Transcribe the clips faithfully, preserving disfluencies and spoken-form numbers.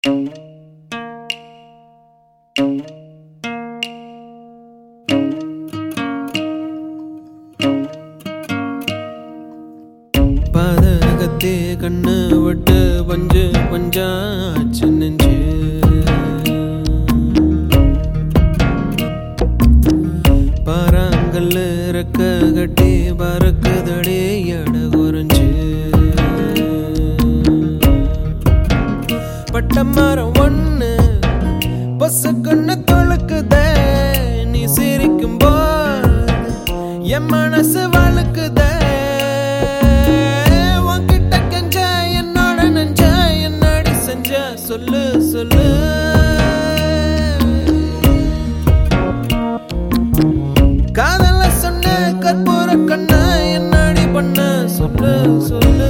பாதகத்தே கண்ணு விட்டு பஞ்சு பஞ்சாச்சு நெஞ்சு பாறாங்கல்லு ரெக்க கட்டி பறக்குதடே எட குறைஞ்சு பட்டமரம் ஒண்ணு பொசுக்குன்னு தொழுக்குதே நீ சிரிக்கும் போது என் மனசு வழுக்குதே சொல்லு சொல்லு காதல சொன்ன கற்பூர கண்ண என்னடி பண்ண சொல்லு சொல்லு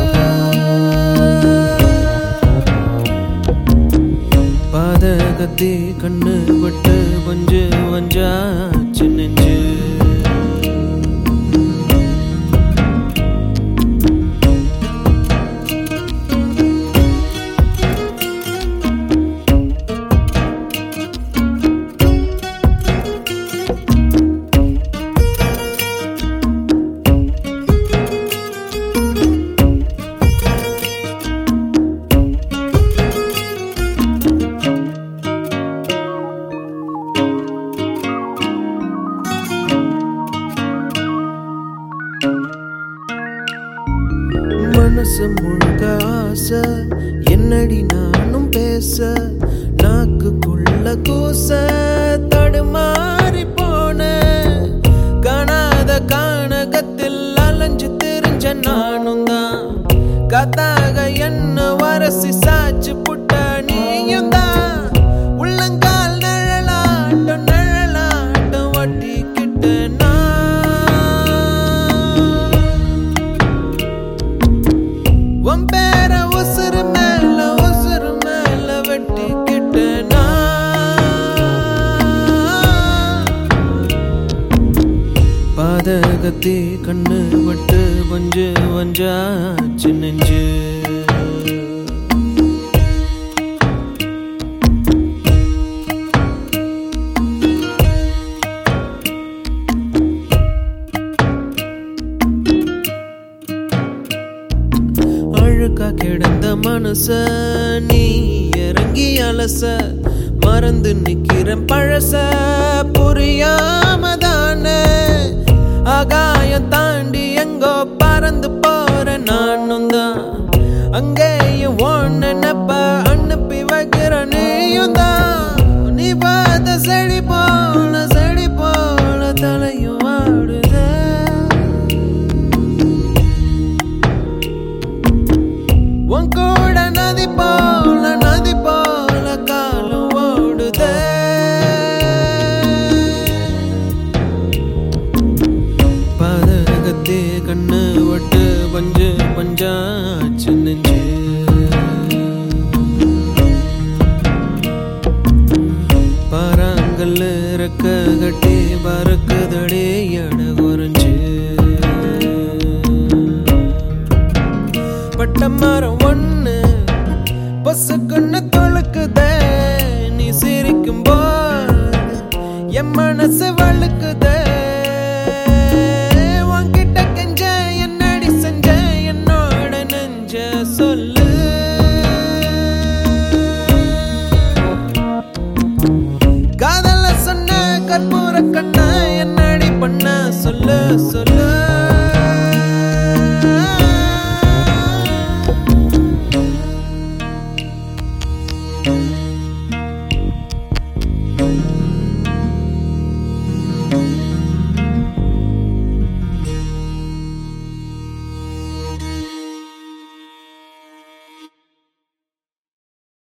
பாதகத்தி கண்ணு விட்டு பஞ்சு வஞ்சாச்சு நெஞ்சு மனசு முழுக்க ஆசை என்னடி நானும் பேச நாக்குக்குள்ள கூச தடுமாறி போன காணாத கானகத்தில் அலைஞ்சு திரிஞ்ச நானும் தான் கத்தாக என்ன வரசி சாச்சு புட்ட நீயும் தான் உள்ளங்கால் நிழலாட்டம் நிழலாட்டம் வட்டிக்கிட்ட பேர உசுறு மேல உசுறு மேல வெட்டிக்கிட்ட பாதகத்தி கண்ணு விட்டு பஞ்சு வஞ்சாச்சு நெஞ்சு அழுக்கா கிடந்த மனச நீ இறங்கி அலச மறந்து நிக்கிறேன் பழச புரியாமதான ஆகாயம் தாண்டி எங்கோ பறந்து போற நானும் தான் அங்கேயும் ஒன்னு நப்ப அனுப்பி வைக்கிற நீயும் தான் நீ பார்த்த செடி போல செடி போல தலையும் ஆடுத உன் கூட நதி போல நதி போல காலம் ஓடுதே பாதகத்தே கண்ணு விட்டு பஞ்சு பஞ்சாச்சு நெஞ்சு பாறாங்கல்லு ரெக்க கட்டி பறக்குதடே எட குறைஞ்சு பட்டமரம் ஒண்ணு பொசுக்குன்னு தொழுக்குதே நீ சிரிக்கும் போது என் மனசு வழுக்குதே உன்கிட்ட கெஞ்ச என்னடி செஞ்ச என்னோட நெஞ்ச சொல்லு காதல சொன்ன கற்பூர கண்ண என்னடி பண்ண சொல்லு சொல்லு